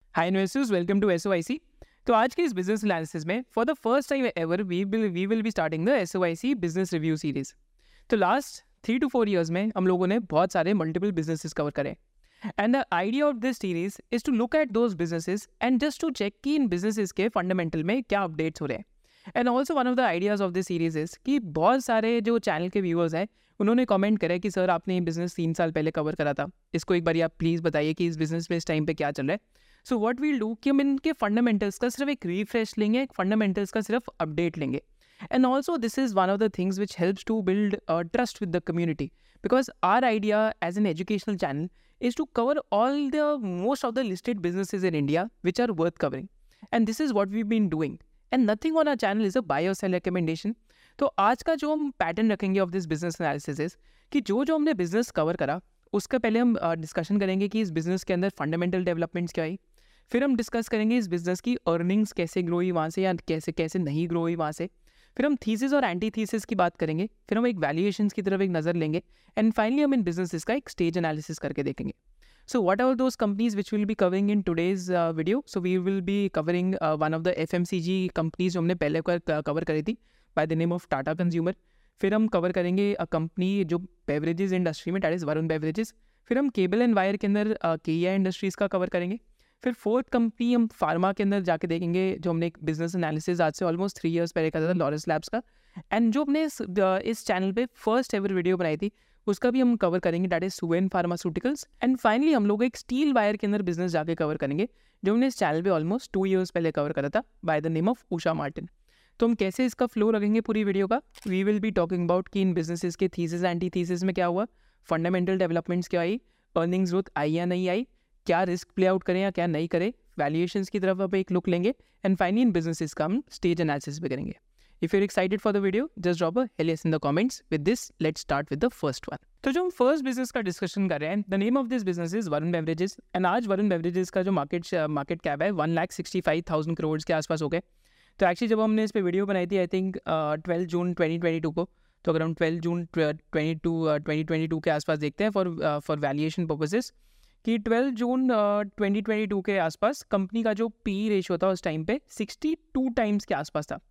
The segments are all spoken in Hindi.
Hi investors, welcome to SOIC. तो आज के इस बिजनेस एनालिसिस में for the first time ever we will be starting the SOIC business review series. तो लास्ट 3 to 4 years में हम लोगों ने बहुत सारे मल्टीपल बिजनेसेस कवर करे and the idea of this series is to look at those businesses and just to check कि इन बिजनेसेस के फंडामेंटल में क्या अपडेट्स हो रहे हैं। And also one of the ideas of this series is कि बहुत सारे जो चैनल के व्यूअर्स हैं उन्होंने कमेंट करा कि सर आपने ये बिजनेस 3 साल पहले कवर करा था, इसको एक बार आप प्लीज़ बताइए कि इस बिजनेस में इस टाइम पे क्या चल रहा है। सो व्हाट वील डू कि हम इनके फंडामेंटल्स का सिर्फ एक रिफ्रेश लेंगे, एक फंडामेंटल्स का सिर्फ अपडेट लेंगे। And also this is one of the things which helps to build trust with the community, because our idea as an educational channel is to cover all the most of the listed businesses in India which are worth covering, and this is what we've been doing, and nothing on our channel is a buy or sell recommendation. तो आज का जो हम पैटर्न रखेंगे of this business analysis is कि जो जो हमने बिजनेस कवर करा उसका पहले हम डिस्कशन करेंगे कि इस बिजनेस के अंदर फंडामेंटल डेवलपमेंट्स क्या आई, फिर हम डिस्कस करेंगे इस बिजनेस की अर्निंग्स कैसे ग्रो हुई वहाँ से या कैसे कैसे नहीं ग्रो हुई वहाँ से, फिर हम थीसिस और एंटी थीसिस की बात करेंगे, फिर हम एक वैल्यूएशंस की तरफ एक नज़र लेंगे, एंड फाइनली हम इन बिजनेसेस का एक स्टेज एनालिसिस करके देखेंगे। So what are those companies which we'll be covering in today's video? So we will be covering one of the FMCG companies जो हमने पहले कवर करी थी by the name of Tata Consumer। फिर हम कवर करेंगे कंपनी जो बेवरेजेस इंडस्ट्री में, डैट इज़ वरुण बेवरेजेस। फिर हम केबल एंड वायर के अंदर केया इंडस्ट्रीज़ का कवर करेंगे। फिर फोर्थ कंपनी हम फार्मा के अंदर जाके देखेंगे, जो हमने एक बिजनेस एनालिसिस आज से ऑलमोस्ट 3 years पहले करा था, लॉरेंस लैब्स का, एंड जो हमने इस चैनल पे फर्स्ट एवर वीडियो बनाई थी उसका भी हम कवर करेंगे, that is Suven pharmaceuticals. And finally हम लोग एक स्टील वायर के अंदर बिजनेस जाके कवर करेंगे जो हमने इस चैनल पे ऑलमोस्ट 2 years पहले कवर करा था by the name of Usha Martin. तो हम कैसे इसका फ्लो रखेंगे पूरी वीडियो का, we will be talking about कि इन बिजनेसेस के थीसिस एंटी थीसिस में क्या हुआ, फंडामेंटल डेवलपमेंट्स क्या आई, अर्निंग्स ग्रोथ आई या नहीं आई, क्या रिस्क प्ले आउट करें या क्या नहीं करें, वैल्यूएशंस की तरफ अब एक लुक लेंगे, एंड फाइनली इन बिजनेसेस का हम स्टेज एनालिसिस भी करेंगे। If you're excited for the video, just drop a hell yes in the comments. With this, let's start with the first one. तो जो हम फर्स्ट बिजनेस का डिस्कशन कर रहे हैं, the name of this business is Varun beverages, and आज वरुण बेवरेजेस का जो मार्केट कैप है 1,65,000 करोड़ के आसपास हो गए। तो एक्चुअली जब हमने इस पे वीडियो बनाई थी आई थिंक 12 जून 2022 को, तो अगर हम 12 जून 2022 के आसपास देखते हैं फॉर वैल्यूएशन पर्पसेस कि 12 जून 2022 के आसपास कंपनी का जो पी रेशियो था उस टाइम पे 62 टाइम्स के आसपास था,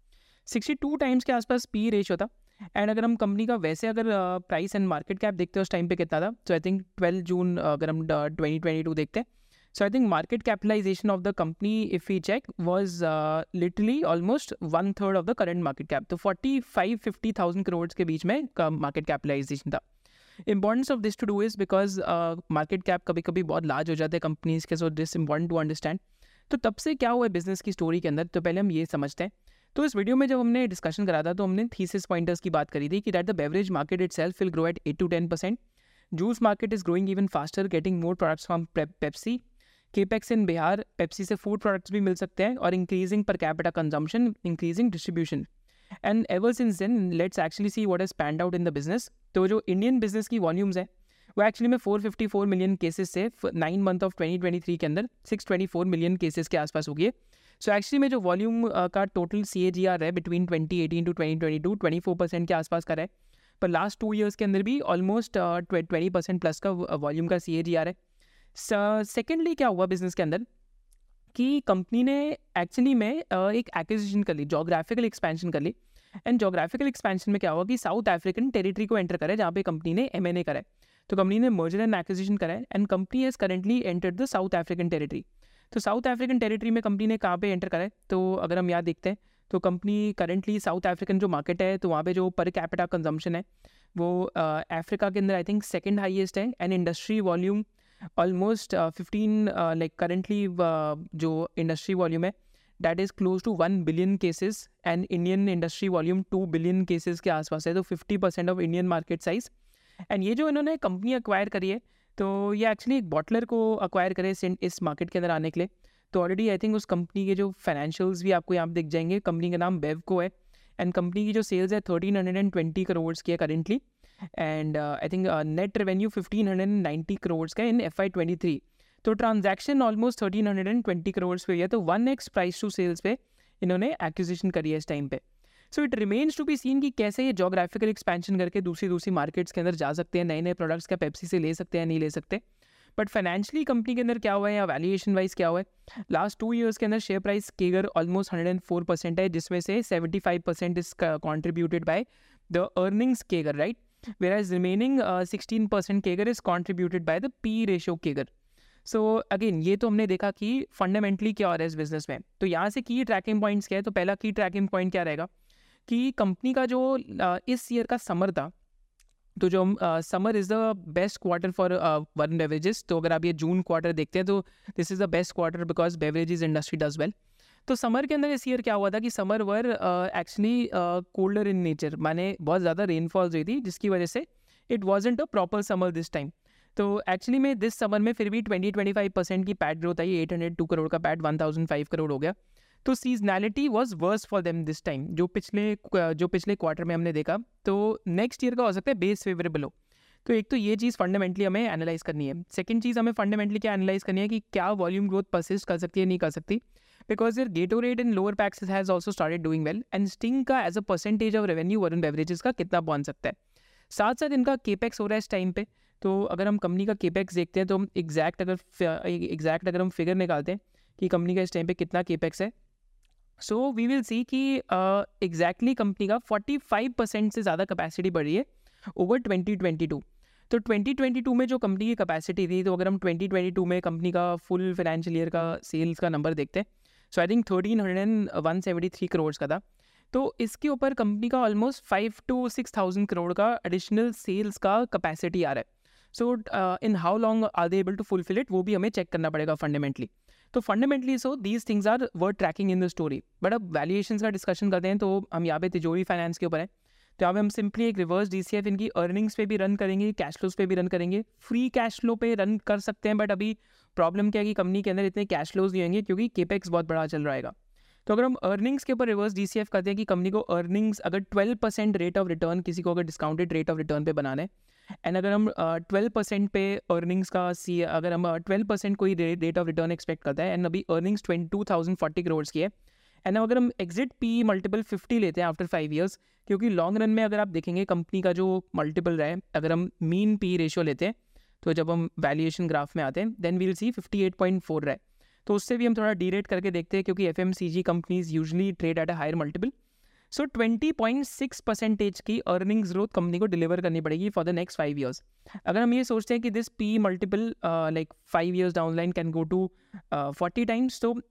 62 टाइम्स के आसपास पी रेशियो था। एंड अगर हम कंपनी का वैसे अगर प्राइस एंड मार्केट कैप देखते हैं उस टाइम पे कितना था, तो आई थिंक 12 जून अगर हम 2022 देखते हैं, so I think market capitalization of the company if we check was literally almost 1/3 of the current market cap. तो 45-50,000 करोड़ के बीच में मार्केट कैपिटलाइजेशन था। Importance of this to do is because market cap कभी कभी बहुत लार्ज हो जाते हैं कंपनीज के, so this important to understand. तो तब से क्या हुआ है बिजनेस की स्टोरी के अंदर, तो पहले हम ये समझते हैं। तो इस वीडियो में जब हमने डिस्कशन करा था तो हमने थीसिस पॉइंटर्स की बात करी थी कि that the beverage market itself will grow at 8 to 10%, juice market is growing even faster, getting more products from Pepsi, capex in Bihar, Pepsi से फूड प्रोडक्ट्स भी मिल सकते हैं, और increasing per capita consumption, increasing distribution, and ever since then let's actually see what has panned out in the business. तो जो इंडियन बिजनेस की वॉल्यूम्स है वो एक्चुअली में 454 मिलियन केसेस से 9 month ऑफ 2023 के अंदर 624 मिलियन केसेस के आसपास हो गई। सो एक्चुअली में जो वॉल्यूम का टोटल CAGR है बिटवीन 2018 to 2022 24% के आसपास का है, पर लास्ट 2 years के अंदर भी ऑलमोस्ट 20% प्लस का वॉल्यूम का CAGR है। सेकेंडली क्या हुआ बिजनेस के अंदर कि कंपनी ने एक्चुअली में एक एक्विजिशन कर ली, जोग्राफिकल एक्सपेंशन कर ली, एंड जोग्राफिकल एक्सपेंशन में क्या हुआ कि साउथ अफ्रीकन टेरिटरी को एंटर करा है जहाँ पे कंपनी ने M&A करा है। तो कंपनी ने मर्जर एंड एक्विजिशन करा है and company has currently entered the South African territory. तो साउथ अफ्रीकन टेरिटरी में कंपनी ने कहाँ पे एंटर करा है, तो अगर हम यहाँ देखते हैं तो कंपनी करेंटली साउथ अफ्रीकन जो मार्केट है तो वहाँ पे जो पर कैपिटा कंजम्पशन है वो अफ्रीका के अंदर आई थिंक सेकंड हाईएस्ट है, and industry volume almost 15 like currently जो इंडस्ट्री वॉल्यूम है that is close to 1 billion cases, and Indian industry volume 2 billion cases के आसपास है, तो 50% of Indian market size. And ये जो इन्होंने कंपनी एक्वायर करी है तो ये एक्चुअली एक बॉटलर को एक्वायर करे इस मार्केट के अंदर आने के लिए। तो ऑलरेडी आई थिंक उस कंपनी के जो फाइनेंशियल्स भी आपको यहाँ पे दिख जाएंगे। कंपनी का नाम बेवको है, एंड कंपनी की जो सेल्स है 1320 करोड़ की है currently, and I think net revenue 1590 crore का इन FY23। तो ट्रांजैक्शन ऑलमोस्ट 1320 करोड़ पे हुई है, तो 1x प्राइस टू सेल्स पे इन्होंने एक्विजिशन करी है इस टाइम पे। So it remains to be seen कि कैसे ये जोग्राफिकल एक्सपेंशन करके दूसरी मार्केट्स के अंदर जा सकते हैं, नए नए प्रोडक्ट्स क्या पेप्सी से ले सकते हैं नहीं ले सकते। बट फाइनेंशियली कंपनी के अंदर क्या हुआ है या वैल्यूएशन वाइज क्या हुआ है, लास्ट 2 ईयर्स के अंदर शेयर प्राइस केगर ऑलमोस्ट 104% है, जिसमें से 75% is contributed by the earnings CAGR, right, whereas remaining 16% CAGR is contributed by the P ratio CAGR. So again ये तो हमने देखा कि फंडामेंटली क्या हो रहा है इस बिजनेस में. तो यहाँ से की ट्रैकिंग पॉइंट्स क्या है, तो पहला की ट्रैकिंग पॉइंट क्या रहेगा कि कंपनी का जो इस ईयर का समर था, तो जो summer is the best quarter for Varun beverages. तो अगर आप ये जून क्वार्टर देखते हैं तो this is the best quarter because beverages industry does well. तो समर के अंदर इस ईयर क्या हुआ था कि summer were actually colder in nature, माने बहुत ज़्यादा रेनफॉल्स हुई थी, जिसकी वजह से it wasn't a proper summer this time. तो एक्चुअली में दिस समर में फिर भी 20-25% की पैट ग्रोथ आई, 802 करोड़ का पैट 1005 करोड़ हो गया. तो seasonality was worse for them this time, जो पिछले क्वार्टर में हमने देखा. तो नेक्स्ट ईयर का हो सकता है बेस फेवरेबल हो. तो एक तो ये चीज़ फंडामेंटली हमें एनालाइज करनी है. सेकंड चीज़ हमें फंडामेंटली क्या एनालाइज करनी है कि क्या वॉल्यूम ग्रोथ परसिस्ट कर सकती है, नहीं कर सकती, because your Gatorade in lower packs has also started doing well, and Sting का as a percentage of revenue Varun beverages का कितना पहुंच सकता है. साथ साथ इनका केपेक्स हो रहा है इस टाइम पे. तो अगर हम कंपनी का केपेक्स देखते हैं तो एग्जैक्ट अगर हम फिगर निकालते हैं कि कंपनी का इस टाइम पे कितना केपेक्स है, सो वी विल सी कि एग्जैक्टली कंपनी का 45% से ज़्यादा कैपेसिटी बढ़ी है ओवर 2022. तो 2022 में जो कंपनी की कैपेसिटी थी, तो अगर हम 2022 में कंपनी का फुल फाइनेंशियल ईयर का सेल्स का नंबर देखते हैं, सो आई थिंक 13,173 करोड़ का था. तो इसके ऊपर कंपनी का ऑलमोस्ट 5,000 to 6,000 करोड़ का एडिशनल सेल्स का कैपेसिटी आ रहा है. So in how long are they able to fulfil it, वो भी हमें चेक करना पड़ेगा फंडामेंटली. तो fundamentally so these things are worth tracking in the story. But अब वैल्यूएशंस का डिस्कशन करते हैं, तो हम यहाँ पे तिजोरी फाइनेंस के ऊपर है. तो यहाँ पे हम सिंपली एक रिवर्स DCF इनकी अर्निंग्स पे भी रन करेंगे, कैश फ्लोज पे भी रन करेंगे, फ्री कैश फ्लो पे रन कर सकते हैं. बट अभी प्रॉब्लम क्या है कि कंपनी के अंदर इतने कैश फ्लोज नहीं होंगे क्योंकि केपेक्स बहुत बड़ा चल रहेगा. तो अगर हम अर्निंग्स के ऊपर रिवर्स DCF करते हैं कि कंपनी को अर्निंग्स अगर 12% रेट ऑफ रिटर्न, किसी को अगर डिस्काउंटेड रेट ऑफ रिटर्न पे बनाना है, एंड अगर हम 12% पे अर्निंग्स का अगर हम 12% कोई रेट ऑफ रिटर्न एक्सपेक्ट करता है, एंड अभी अर्निंग्स 22,040 करोड़ की है, एंड अगर हम एग्जिट पी मल्टीपल 50 लेते हैं आफ्टर 5 ईयर्स, क्योंकि लॉन्ग रन में अगर आप देखेंगे कंपनी का जो मल्टीपल रहा है, अगर हम मीन पी रेशियो लेते हैं, तो जब हम वैल्यूएशन ग्राफ में आते हैं देन वील सी 58.4 रहा है. तो उससे भी हम थोड़ा डीरेट करके देखते हैं क्योंकि FMCG companies usually trade at a higher multiple. So 20.6% की अर्निंग्स ग्रोथ कंपनी को डिलीवर करनी पड़ेगी फॉर द नेक्स्ट 5 ईयर्स. अगर हम ये सोचते हैं कि this P multiple like 5 years down line can go to 40 times, तो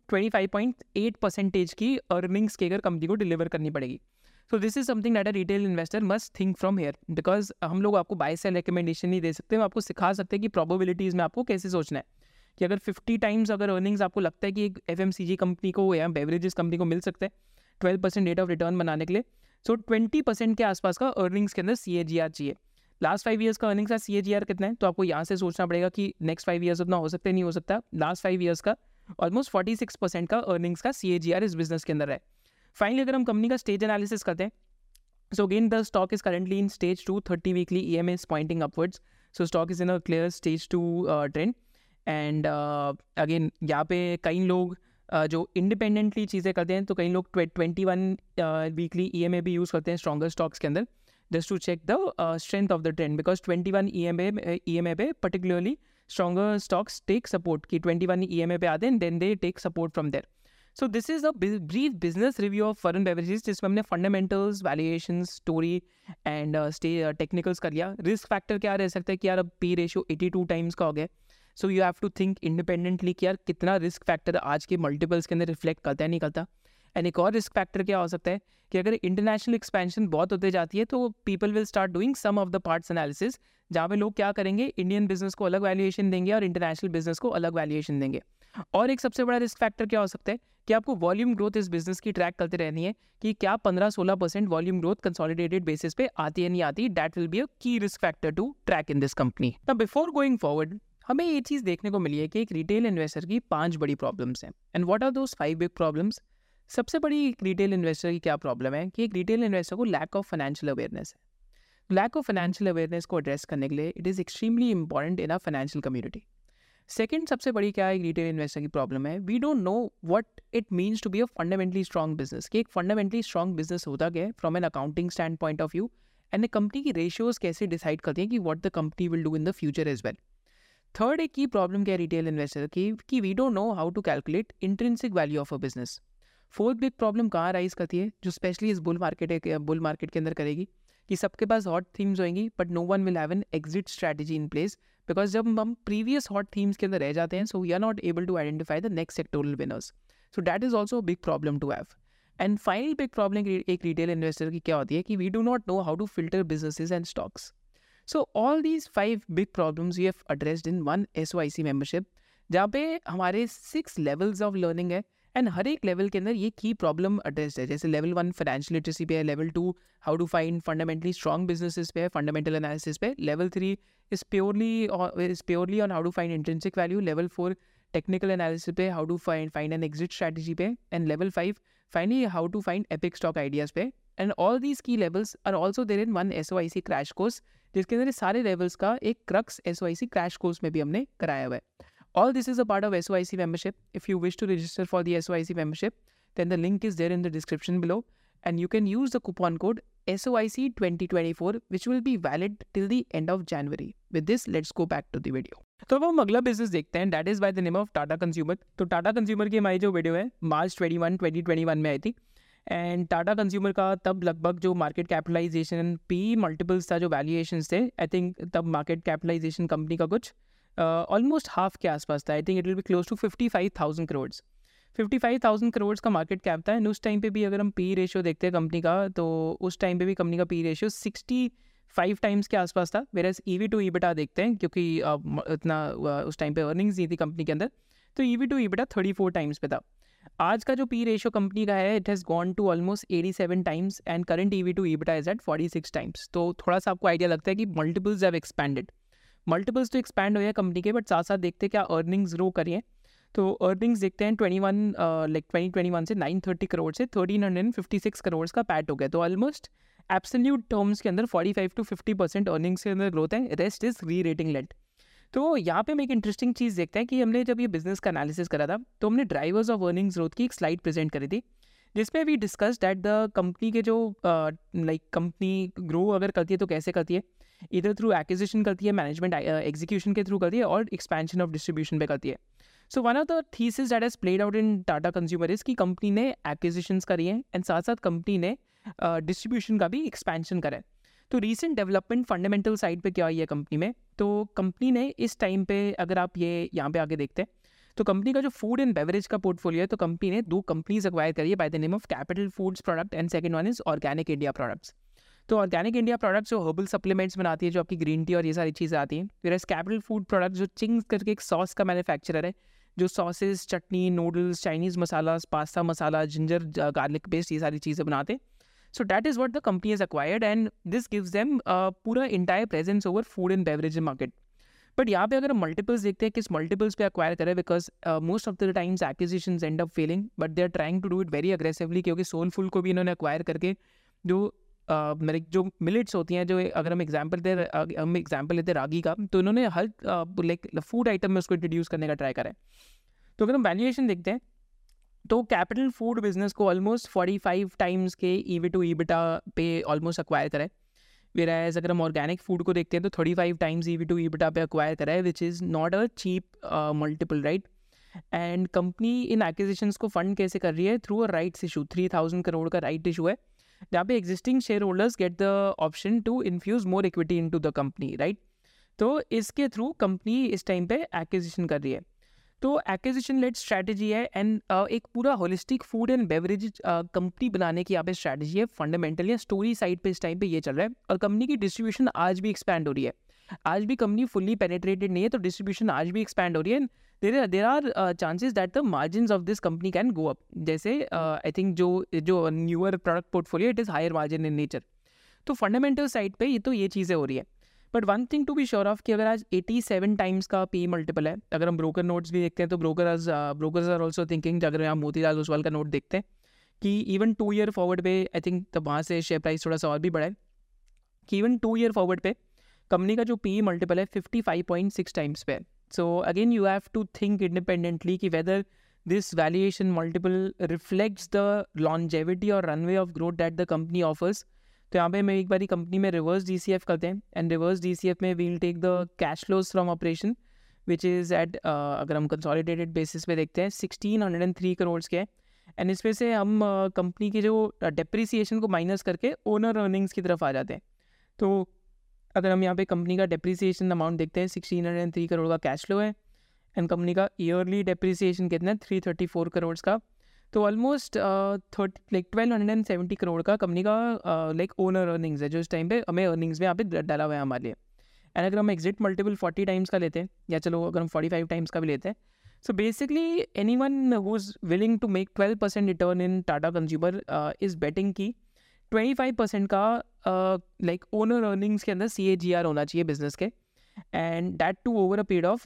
25.8% की अर्निंग्स की अगर कंपनी को डिलीवर करनी पड़ेगी. So this is something that a retail investor must think from here, because हम लोग आपको बाय सेल रिकमेंडेशन नहीं दे सकते, हम आपको सिखा सकते हैं कि प्रोबेबिलिटीज़ में आपको कैसे सोचना है. कि अगर 50 टाइम्स अगर अर्निंग्स आपको लगता है कि एक FMCG कंपनी को या बेवरेजेस कंपनी को मिल सकता है 12% रेट ऑफ रिटर्न बनाने के लिए, सो 20% के आसपास का अर्निंग्स के अंदर CAGR चाहिए. लास्ट 5 ईयर्स का अर्निंग्स का CAGR कितना है, तो आपको यहाँ से सोचना पड़ेगा कि नेक्स्ट 5 ईयर्स उतना हो सकता है, नहीं हो सकता. लास्ट 5 ईयर्स का ऑलमोस्ट 46% का अर्निंग्स का CAGR इस बिजनेस के अंदर है. फाइनली अगर हम कंपनी का स्टेज एनालिसिस करते हैं, so again the stock is currently in stage 2, 30 weekly EMA is pointing upwards, so stock is in a clear stage 2 trend. And again यहाँ पे कई लोग जो इंडिपेंडेंटली चीज़ें करते हैं, तो कई लोग 21 वीकली EMA भी यूज़ करते हैं स्ट्रॉन्गर स्टॉक्स के अंदर, just to check the strength of the trend, because 21 EMA पे particularly stronger stocks take support की 21 EMA पे आते हैं, then they take support from there. So this is a brief business review of Varun beverages, जिसमें हमने fundamentals, valuation, story and technicals कर लिया. रिस्क फैक्टर क्या रह सकता है कि यार अब पी रेशियो 82 टाइम्स का हो गया, so you have to think independently कि यार कितना रिस्क फैक्टर आज के मल्टीपल्स के अंदर रिफ्लेक्ट करता है, नहीं करता. एंड एक और रिस्क फैक्टर क्या हो सकता है कि अगर इंटरनेशनल एक्सपेंशन बहुत होते जाती है तो people will start doing sum of the parts analysis, जहाँ पे लोग क्या करेंगे, इंडियन बिजनेस को अलग वैल्यूएशन देंगे और इंटरनेशनल बिजनेस को अलग वैल्यूएशन देंगे. और एक सबसे बड़ा रिस्क फैक्टर क्या हो सकता है कि आपको वॉल्यूम ग्रोथ इस बिजनेस की ट्रैक करते रहनी है कि क्या 15-16% वॉल्यूम ग्रोथ कंसोलिडेटेड बेसिस पे आती है, नहीं आती. That will be a key risk factor to track in this company. Now before going forward, हमें ये चीज़ देखने को मिली है कि एक रिटेल इन्वेस्टर की 5 बड़ी प्रॉब्लम्स हैं. And what are those 5 big problems? सबसे बड़ी एक रिटेल इन्वेस्टर की क्या प्रॉब्लम है कि एक रिटेल इन्वेस्टर को लैक ऑफ फाइनेंशियल अवेयरनेस है. लैक ऑफ फाइनेंशियल अवेयरनेस को एड्रेस करने के लिए it is extremely important in a financial community. Second सबसे बड़ी क्या एक रिटेल इन्वेस्टर की प्रॉब्लम है, we don't know what it means to be a fundamentally strong business. कि एक फंडामेंटली स्ट्रॉन्ग बिजनेस होता क्या है from an accounting stand point of view, and company की रेशियोज कैसे डिसाइड करती हैं कि what the company will do in the future as well. Third एक की प्रॉब्लम क्या है रिटेल इन्वेस्टर की कि we don't know how to calculate intrinsic value of a business. Fourth big problem कहाँ राइज करती है, जो स्पेशली इस बुल मार्केट के अंदर करेगी, कि सबके पास हॉट थीम्स होंगी but no one will have an exit strategy in place, because जब हम प्रीवियस हॉट थीम्स के अंदर रह जाते हैं, so we are not able to identify the next sectoral winners. So that is also big problem to have. And final big problem एक रिटेल इन्वेस्टर की क्या होती है कि we do not know how to filter businesses and stocks. So all these 5 big problems we have addressed in one SOIC membership, जहाँ पे हमारे 6 levels of learning है, एंड हर एक लेवल के अंदर ये की प्रॉब्लम एड्रेस्ड है। जैसे लेवल 1 फाइनेंशियल लिटरेसी पे है, level 2 how to find fundamentally strong businesses पे है, फंडामेंटल एनालिसिस पे, level 3 is purely on how to find intrinsic value, level 4 technical analysis पे, how to find an exit strategy पे, and level 5 finally how to find epic stock ideas पे। एंड ऑल दीज की levels are also there in one SOIC crash course, जिसके अंदर सारे लेवल्स का एक क्रक्स SOIC क्रैश कोर्स में भी हमने कराया हुआ है। All this is a part of SOIC membership. If you wish to register for the SOIC membership, then the link is there in the description below, and you can use the coupon code SOIC2024, which will be valid till the end of January. With this, let's go back to the video. तो अब हम अगला बिजनेस देखते हैं, that is by the name of Tata consumer. तो टाटा कंज्यूमर की हमारी जो वीडियो है मार्च 2021 में आई थी, एंड टाटा कंज्यूमर का तब लगभग जो मार्केट कैपिटलाइजेशन पी मल्टीपल्स था, जो वैल्यूएशंस थे, आई थिंक तब मार्केट कैपिटलाइजेशन कंपनी का कुछ ऑलमोस्ट हाफ के आसपास था। I think it will be close to 55,000 crore. 55,000 crore का मार्केट कैप था, एंड उस टाइम पे भी अगर हम पी रेशियो देखते हैं कंपनी का, तो उस टाइम पे भी कंपनी का पी रेशियो 65 टाइम्स के आसपास था। वेरएज EV to EBITDA देखते हैं, क्योंकि इतना उस टाइम पे अर्निंग्स नहीं थी कंपनी के अंदर, तो EV to EBITDA 34 टाइम्स पे था। आज का जो पी रेशियो कंपनी का है, it has gone to almost 87 times, and current EV to EBITDA is at 46 times. तो थोड़ा सा आपको आइडिया लगता है कि मल्टीपल्स हैव एक्सपैंडेड। मल्टीपल्स तो एक्सपैंड हुए हैं कंपनी के, बट साथ साथ देखते हैं क्या अर्निंग्स ग्रो करी हैं। तो अर्निंग्स देखते हैं 2021 से 930 करोड़ से 1356 करोड़ का पैट हो गया। तो ऑलमोस्ट एब्सोल्यूट टर्म्स के अंदर 45 to 50% अर्निंग्स के अंदर ग्रोथ है, rest is re rating led. तो यहाँ पे हम एक इंटरेस्टिंग चीज़ देखते हैं कि हमने जब ये बिजनेस का एनालिसिस करा था, तो हमने ड्राइवर्स ऑफ अर्निंग्स ग्रोथ की एक स्लाइड प्रेजेंट करी थी, जिसमें we discuss that the company के जो कंपनी ग्रो अगर करती है तो कैसे करती है, इधर थ्रू एक्विजिशन करती है, मैनेजमेंट एग्जीक्यूशन के थ्रू करती है, और एक्सपेंशन ऑफ डिस्ट्रीब्यूशन पे करती है। So one of the thesis that has played out in Tata consumer is कि कंपनी ने एक्विजिशंस करी हैं, एंड साथ साथ कंपनी ने डिस्ट्रीब्यूशन का भी एक्सपेंशन करा है। तो रीसेंट डेवलपमेंट फंडामेंटल साइड पे क्या हुई है कंपनी में, तो कंपनी ने इस टाइम पे अगर आप ये यहाँ पे आगे देखते हैं, तो कंपनी का जो फूड एंड बेवरेज का पोर्टफोलियो है, तो कंपनी ने 2 कंपनीज एक्वायर करी है by the name of capital foods product, and second one is organic India products. तो ऑर्गेनिक इंडिया प्रोडक्ट्स जो हर्बल सप्लीमेंट्स बनाती है, जो आपकी ग्रीन टी और ये सारी चीज़ें आती हैं। फिर कैपिटल फूड प्रोडक्ट जो चिंग्स करके एक सॉस का मैन्युफैक्चरर है, जो sauces, chutney, noodles, Chinese masalas, pasta masala, ginger garlic paste, ये सारी चीज़ें बनाते हैं। So that is what the company has acquired, and this gives them पूरा entire presence over food and beverage market. But यहाँ पे अगर हम मल्टीपल्स देखते हैं, किस मल्टीपल्स पे एक्वायर करें, because most of the times acquisitions end up failing, but they are trying to do it very aggressively, क्योंकि सोलफुल को भी इन्होंने एक्वायर करके जो मेरे जो मिलेट्स होती हैं, जो अगर हम एग्जाम्पल लेते रागी का, तो इन्होंने हर लाइक फूड आइटम में उसको इंट्रोड्यूस करने का ट्राई करा है। तो अगर हम वैल्यूएशन देखते हैं, तो कैपिटल फूड बिजनेस को ऑलमोस्ट 45 टाइम्स के EV to EBITDA पे ऑलमोस्ट एक्वायर करा है। वेराज अगर हम ऑर्गेनिक फूड को देखते हैं, तो 35 टाइम्स EV to EBITDA पे एक्वायर करा है, which is not a cheap multiple, right. And company इन एक्विजिशंस को फंड कैसे कर रही है, through a rights issue. 3,000 crore का राइट इशू है, जहाँ पे existing share holders get the option to infuse more equity into the company, right. तो इसके थ्रू कंपनी इस टाइम पे एक्विजिशन कर रही है। तो एक्विजिशन लेड स्ट्रैटेजी है, एंड एक पूरा holistic food and beverage company बनाने की यहाँ पे स्ट्रैटेजी है। फंडामेंटली स्टोरी साइड पे इस टाइम पे ये चल रहा है, और कंपनी की डिस्ट्रीब्यूशन आज भी एक्सपैंड हो रही है। आज भी कंपनी फुल्ली पेनेट्रेटेड नहीं है, तो डिस्ट्रीब्यूशन आज भी एक्सपैंड हो रही है। There are chances that the margins of this company can go up. जैसे आई थिंक जो newer product portfolio, it is higher margin in nature. तो फंडामेंटल साइड पे ये चीज़ें हो रही है। But one thing to be sure of कि अगर आज 87 टाइम्स का पी मल्टीपल है, अगर हम ब्रोकर नोट्स भी देखते हैं, तो ब्रोकर्स आर ऑल्सो थिंकिंग, अगर यहाँ मोतीलाल ओसवाल का नोट देखते हैं, कि इवन 2 ईयर फॉरवर्ड पे आई थिंक तब वहाँ से शेयर प्राइस थोड़ा सा और भी बढ़ा है, कि इवन 2 ईयर फॉरवर्ड पे कंपनी का जो पी मल्टीपल है 55.6 टाइम्स पे है। So again you have to think independently कि whether this valuation multiple reflects the longevity और runway of growth that the company offers. तो यहाँ पे मैं एक बारी कंपनी में रिवर्स DCF करते हैं, एंड रिवर्स DCF में we'll take the cash flows from operation, which is at अगर हम कंसोलिडेटेड बेसिस पे देखते हैं 1603 करोड़ के हैं। एंड इसमें से हम कंपनी की जो डेप्रिसिएशन को माइनस करके ओनर अर्निंग्स की तरफ आ जाते हैं। तो अगर हम यहाँ पे कंपनी का डेप्रिसिएशन अमाउंट देखते हैं 1603 करोड़ का कैश फ्लो है एंड कंपनी का ईयरली डेप्रिसिएशन कितना है 334 करोड़ का। तो ऑलमोस्ट 1270 करोड़ का कंपनी का लाइक ओनर अर्निंग्स है जो इस टाइम पे हमें अर्निंग्स में यहाँ पे डाला हुआ है हमारे लिए। एंड अगर हम एग्जिट मल्टीपल 40 टाइम्स का लेते हैं या चलो अगर हम 45 टाइम्स का भी लेते हैं, so basically anyone who is willing to make 12% return in Tata consumer is betting की 25% का लाइक ओनर अर्निंग्स के अंदर CAGR होना चाहिए बिजनेस के, and that too over a period of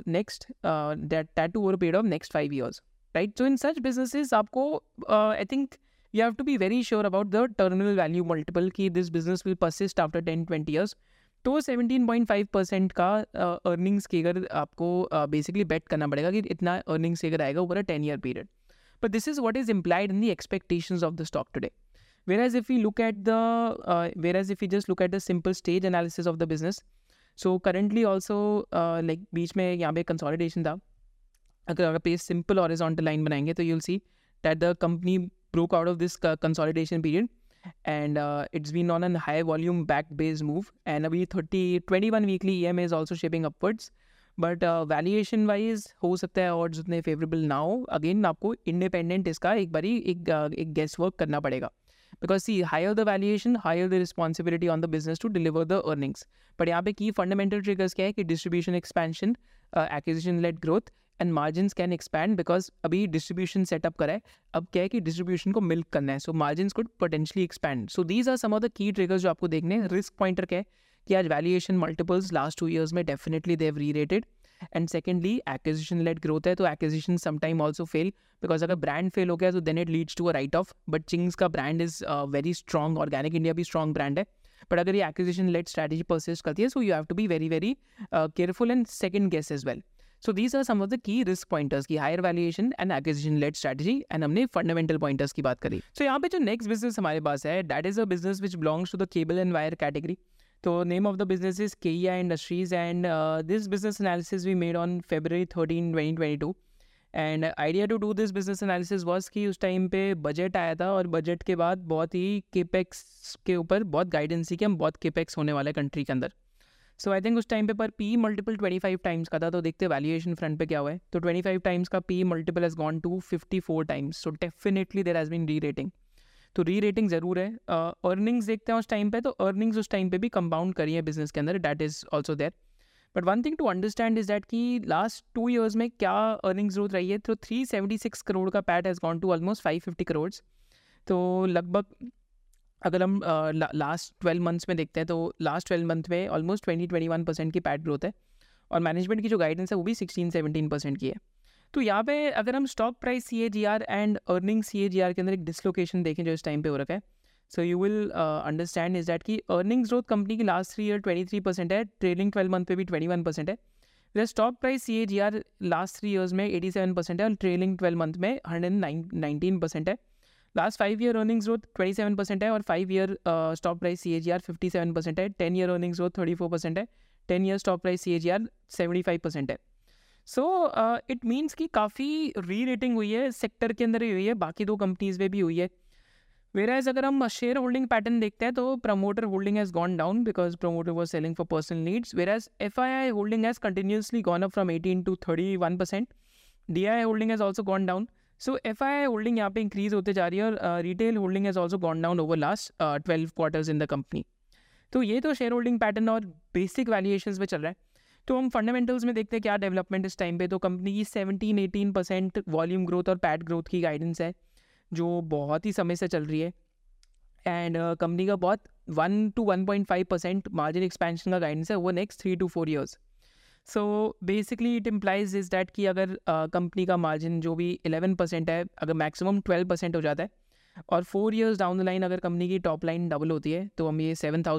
next 5 years, right. So in such businesses आपको I think you have to be very sure about the terminal value multiple कि this business will persist after 10-20 years। तो 17.5% का अर्निंग्स के अगर आपको बेसिकली बेट करना पड़ेगा कि इतना अर्निंग्स के अगर आएगा over a 10-year period. But this is what is implied in the expectations of the stock today. Whereas if we just look at the simple stage analysis of the business, so currently also like बीच में यहाँ पे consolidation था। अगर आप पे simple horizontal line बनाएंगे तो you'll see that the company broke out of this consolidation period and it's been on a high volume back based move and अभी 21 weekly EMA is also shaping upwards, but valuation wise हो सकता है odds उतने favorable ना हो। Again आपको independent इसका एक बारी एक guess work करना पड़ेगा, because see higher the valuation higher the responsibility on the business to deliver the earnings। but यहाँ पे key fundamental triggers क्या है कि distribution expansion, acquisition led growth and margins can expand, because अभी distribution setup करा है, अब क्या है कि distribution को milk करना है, so margins could potentially expand। so these are some of the key triggers जो आपको देखने हैं। risk pointer क्या है कि आज valuation multiples last 2 years में definitely they have re-rated, and secondly acquisition led growth है, तो acquisition sometime also fail, because अगर ब्रांड फेल हो गया तो then it leads to a write off. But Ching's का brand is very strong, organic India भी स्ट्रॉन्ग ब्रांड है, बट अगर ये एक्विजिशन लेड स्ट्रैटेजी परसिस्ट करती है so you have to be very very careful and second guess as well. So these are some of the की रिस्क पॉइंटर्स की higher valuation and acquisition led strategy, and हमने फंडामेंटल पॉइंटर्स की बात करी। सो यहाँ पे जो नेक्स्ट बिजनेस हमारे पास है that is a business which belongs to the cable and wire category. So name of the business is KEI Industries, and this business analysis we made on February 13, 2022. And idea to do this business analysis was कि उस टाइम पे बजट आया था और बजट के बाद बहुत ही केपेक्स के ऊपर बहुत गाइडेंस थी कि हम बहुत केपेक्स होने वाले कंट्री के अंदर। सो आई थिंक उस टाइम पे पर P मल्टीपल 25 टाइम्स का था, तो देखते वैल्यूएशन फ्रंट पे क्या हुआ है। तो 25 टाइम्स का P multiple has gone to 54 times, so definitely there has been re rating. तो री रेटिंग ज़रूर है। अर्निंग्स देखते हैं उस टाइम पे, तो अर्निंग्स उस टाइम पे भी कंपाउंड करी है बिजनेस के अंदर, that is also there. But one thing to understand is that कि लास्ट 2 years में क्या अर्निंग्स ग्रोथ रही है। तो 376 करोड़ का PAT has gone to almost 550 crore. तो लगभग अगर हम लास्ट 12 months में देखते हैं तो लास्ट 12 month में ऑलमोस्ट 20-21% की पैट ग्रोथ है, और मैनेजमेंट की जो गाइडेंस है वो भी 16-17% की है। तो यहाँ पे अगर हम stock price CAGR and earning CAGR के अंदर एक डिसलोकेशन देखें जो इस टाइम पे हो रखा है, so you will understand is that कि अर्निंग्स ग्रोथ कंपनी की लास्ट 3 year 23% है, ट्रेलिंग 12 month पे भी 21% है। Stock price CAGR last 3 years में 87% है और ट्रेलिंग 12 month में 119% है। लास्ट 5 year अर्निंग्स ग्रोथ 27% है और 5 year स्टॉक प्राइस CAGR 57% है। 10 year अर्निंग्स ग्रोथ 34% है, 10 year स्टॉक प्राइस CAGR 75% है। सो इट मीन्स कि काफ़ी री रेटिंग हुई है, सेक्टर के अंदर ही हुई है, बाकी 2 कंपनीज में भी हुई है। वेराज अगर हम शेयर होल्डिंग पैटर्न देखते हैं तो promoter holding has gone down because promoter was selling for personal needs, whereas FII holding has continuously gone up from 18 to 31%। DII holding has also gone down. So FII holding यहाँ पे इंक्रीज होते जा रही है और retail holding has also gone down over last 12 quarters in the company. तो ये तो शेयर होल्डिंग पैटर्न और बेसिक वैल्यूएशंस में चल रहा है। तो हम फंडामेंटल्स में देखते हैं क्या डेवलपमेंट इस टाइम पे। तो कंपनी की 17-18% वॉल्यूम ग्रोथ और पैट ग्रोथ की गाइडेंस है जो बहुत ही समय से चल रही है, एंड कंपनी का बहुत 1 to 1.5% मार्जिन एक्सपेंशन का गाइडेंस है वो next 3 to 4 years। So basically it implies is that कि अगर कंपनी का मार्जिन जो भी 11% है अगर मैक्सिमम 12% हो जाता है और 4 years डाउन द लाइन अगर कंपनी की टॉप लाइन डबल होती है तो हम ये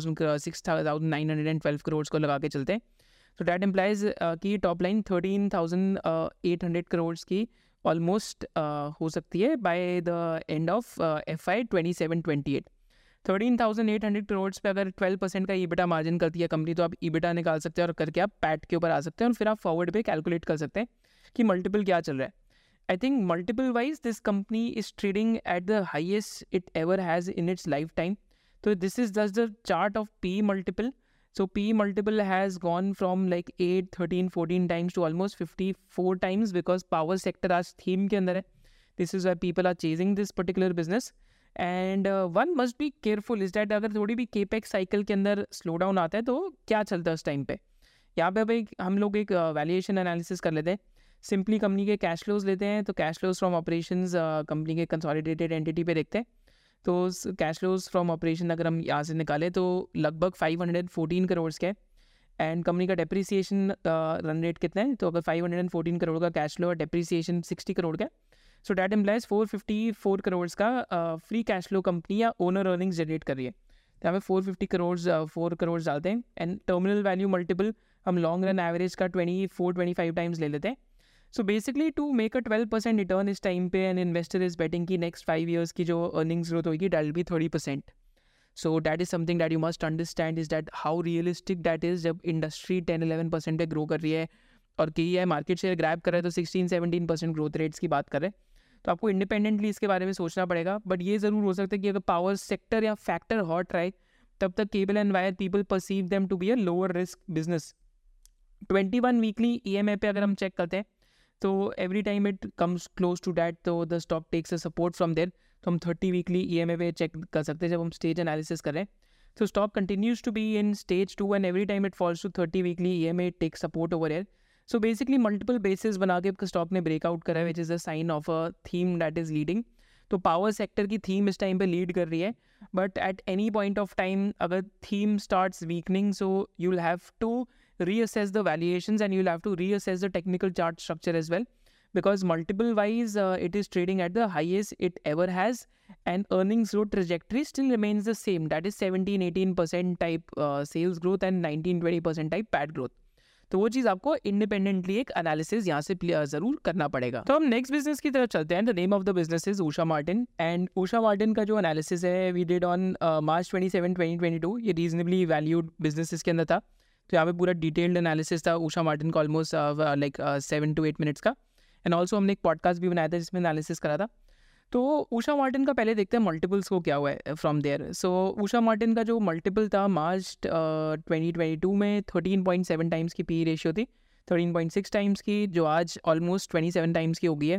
6,912 करोड़ को लगा के चलते हैं। तो डैट इम्प्लाइज कि टॉप लाइन 13,800 करोड़ की ऑलमोस्ट हो सकती है by the end of FY 27-28। 13,800 crore पे अगर 12% का ईबिटा मार्जिन करती है कंपनी, तो आप ईबिटा निकाल सकते हैं और करके आप पैट के ऊपर आ सकते हैं और फिर आप फॉरवर्ड पे कैलकुलेट कर सकते हैं कि मल्टीपल क्या चल रहा है. I think multiple wise this company is trading at the highest it ever has in its lifetime. So this is just the chart of P multiple. So P multiple has gone from like 8, 13, 14 times to almost 54 times because power sector आज theme के अंदर है. This is why people are chasing this particular business. And one must be careful is that अगर थोड़ी भी capex cycle के अंदर slow down आता है तो क्या चलता है उस टाइम पे. यहाँ पे भाई हम लोग एक वैल्यूएशन एनालिसिस कर लेते हैं. सिंपली कंपनी के कैश फ्लोज लेते हैं, तो cash flows from operations company के कंसोलिडेटेड एंटिटी पे देखते हैं. तो कैश फ्लोज फ्रॉम ऑपरेशन अगर हम यहाँ से निकालें तो लगभग 514 करोड़ के है. एंड कंपनी का डेप्रीसिएशन रन रेट कितना है, तो अगर 514 करोड़ का कैश फ्लो और डेप्रीसिएशन 60 करोड़ का, सो डैट एम्प्लाइज 454 करोड़ का फ्री कैश फ्लो कंपनी या ओनर अर्निंग्स जनरेट कर रही है. तो यहाँ पे 450 करोड़ 4 करोड़ डालते हैं. एंड टर्मिनल वैल्यू मल्टीपल हम लॉन्ग रन एवरेज का 24-25 टाइम्स ले लेते हैं. So basically to make a 12% return इस टाइम पे एन इन्वेस्टर इज बेटिंग की नेक्स्ट 5 years की जो अर्निंग्स ग्रोथ होगी that will be 30%. So that is something that you must understand is that how realistic that is. जब इंडस्ट्री 10-11% पे ग्रो कर रही है और की है मार्केट शेयर ग्रैब कर रहा है तो 16-17% ग्रोथ रेट्स की बात कर रहे हैं, तो आपको इंडिपेंडेंटली इसके बारे में सोचना पड़ेगा. बट ये ज़रूर हो सकता है कि अगर पावर सेक्टर या फैक्टर हॉट रहे तब तक cable and wire people perceive them to be a lower risk business. 21 weekly EMA पे अगर हम चेक करते हैं तो every time it comes close to that, तो the stock takes a support from there. तो हम 30 वीकली EMA पे चेक कर सकते हैं जब हम स्टेज एनालिसिस कर रहे हैं. तो stock continues to be in stage 2 and every time it falls to 30 weekly EMA it takes support over air. So basically multiple basis बना के स्टॉक ने ब्रेकआउट करा है which is a sign of a theme that is leading. तो पावर सेक्टर की थीम इस टाइम पे लीड कर रही है, but at any point of time अगर theme starts weakening, so you will have to reassess the valuations and you'll have to reassess the technical chart structure as well, because multiple wise it is trading at the highest it ever has and earnings growth trajectory still remains the same, that is 17-18% type sales growth and 19-20% type PAT growth. तो वो चीज़ आपको इंडिपेंडेंटली एक एनालिसिस यहाँ से ज़रूर करना पड़ेगा. तो हम नेक्स्ट बिजनेस की तरफ चलते हैं. The name of the business is Usha Martin. And Usha Martin का जो एनालिसिस है वी डिड ऑन मार्च 27, 2022. ये रीजनेबली वैल्यूड बिजनेस इसके अंदर था. तो यहाँ पे पूरा डिटेल्ड एनालिसिस था उषा मार्टिन का ऑलमोस्ट लाइक 7 to 8 minutes का. एंड ऑल्सो हमने एक पॉडकास्ट भी बनाया था जिसमें एनालिसिस करा था. तो उषा मार्टिन का पहले देखते हैं मल्टीपल्स को क्या हुआ है from there. So Usha Martin का जो मल्टीपल था मार्च 2022 में 13.7 टाइम्स की पी रेशियो थी, 13.6 टाइम्स की, जो आज ऑलमोस्ट 27 टाइम्स की हो गई है.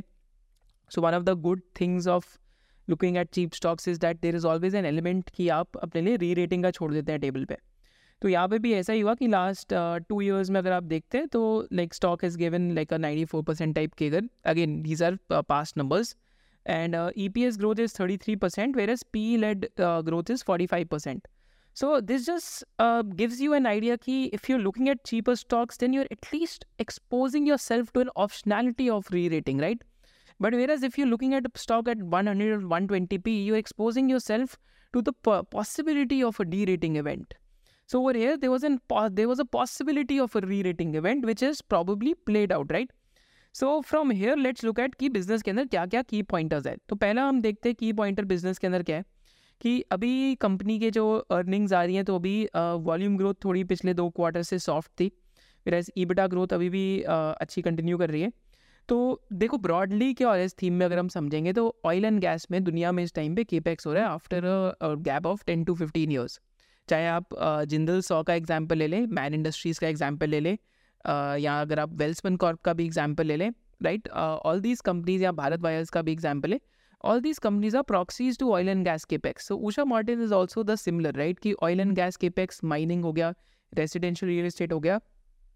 So one of the good things of looking at cheap stocks is that there is always an element कि आप अपने लिए री रेटिंग का छोड़ देते हैं टेबल पे. तो यहाँ पे भी ऐसा ही हुआ कि लास्ट 2 years में अगर आप देखते हैं तो like stock has given like a 94% type CAGR. Again these are past numbers. And EPS growth is 33%, whereas PE-led growth is 45%. So this just gives you an idea कि if you're looking at cheaper stocks, then you're at least exposing yourself to an optionality of re-rating, right? But whereas if you're looking at a stock at 100 or 120 PE, you're exposing yourself to the possibility of a de-rating event. So over here, there was a possibility of a re-rating event, which is probably played out, right? So from here, let's look at कि business के अंदर क्या क्या की पॉइंटर्स है. तो पहला हम देखते हैं की पॉइंटर बिजनेस के अंदर क्या है कि अभी कंपनी के जो अर्निंग्स आ रही हैं तो अभी वॉल्यूम ग्रोथ थोड़ी पिछले 2 क्वार्टर से सॉफ्ट थी, फिर EBITDA ग्रोथ अभी भी अच्छी कंटिन्यू कर रही है. तो देखो ब्रॉडली क्या हो रहा है इस थीम में अगर हम समझेंगे तो ऑयल एंड गैस में दुनिया में इस टाइम पे केपेक्स हो रहा है after a gap of 10 to 15 years. चाहे आप जिंदल सॉ का एग्जाम्पल ले लें, मैन इंडस्ट्रीज़ का एग्जाम्पल ले लें, या अगर आप वेल्समन कॉर्प का भी एग्जाम्पल ले लें, राइट, ऑल दीज कंपनीज, या भारत वायर्स का भी एग्जाम्पल है. All these companies are proxies to oil and gas capex. So Usha Martin is also the similar, right, कि oil and gas capex, mining हो गया, रेसिडेंशियल रियल एस्टेट हो गया,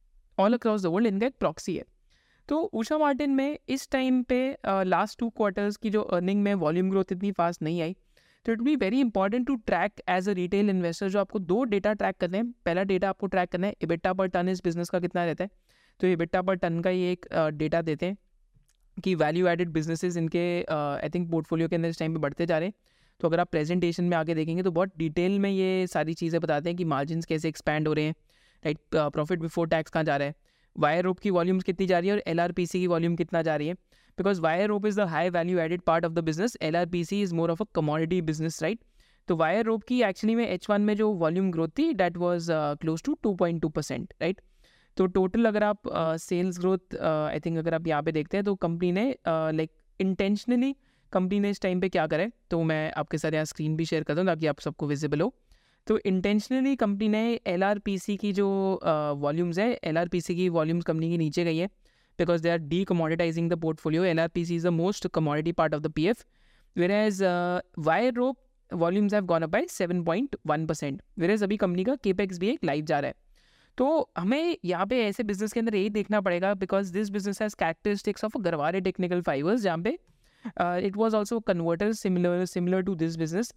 ऑल अक्रॉस द वर्ल्ड इनका एक प्रॉक्सी है. तो उषा मार्टिन में इस टाइम पे लास्ट 2 क्वार्टर्स की जो अर्निंग में वॉल्यूम ग्रोथ इतनी फास्ट नहीं आई. तो it be very important to track as a retail investor. जो आपको 2 डेटा ट्रैक करने हैं. पहला डेटा आपको ट्रैक करना है EBITDA पर टन इस बिजनेस का कितना रहता है. तो EBITDA पर टन का ये एक डेटा देते हैं कि वैल्यू एडेड बिजनेसेस इनके आई थिंक पोर्टफोलियो के अंदर इस टाइम पे बढ़ते जा रहे हैं. तो अगर आप प्रेजेंटेशन में आगे देखेंगे तो बहुत डिटेल में ये सारी चीज़ें बताते हैं कि मार्जिन कैसे एक्सपैंड हो रहे हैं, राइट, प्रॉफिट बिफोर टैक्स कहाँ जा रहा है, वायर रोप की वॉल्यूम्स कितनी जा रही है और LRPC की वॉल्यूम कितना जा रही है. Because wire rope is the high value added part of the business, LRPC is more of a commodity business, right. तो वायर रोप की एक्चुअली में H1 में जो वॉल्यूम ग्रोथ थी that was close to 2.2%, right. तो टोटल अगर आप सेल्स ग्रोथ आई थिंक अगर आप यहाँ पे देखते हैं तो कंपनी ने लाइक इंटेंशनली कंपनी ने इस टाइम पे क्या करा है, तो मैं आपके साथ यहाँ स्क्रीन भी शेयर करता हूँ ताकि आप सबको विजिबल हो। तो इंटेंशनली कंपनी ने LRPC की जो वॉल्यूम्स है, LRPC की वॉल्यूम्स कंपनी की नीचे गई है because they are decommoditizing the portfolio. LRPC is the most commodity part of the PF, whereas wire rope volumes have gone up by 7.1%, whereas अभी कंपनी का केपेक्स भी एक लाइव जा रहा है। तो हमें यहाँ पे ऐसे बिजनेस के अंदर यही देखना पड़ेगा because this business has characteristics of Garware technical fibres, जहाँ पे it was also converter similar to this business.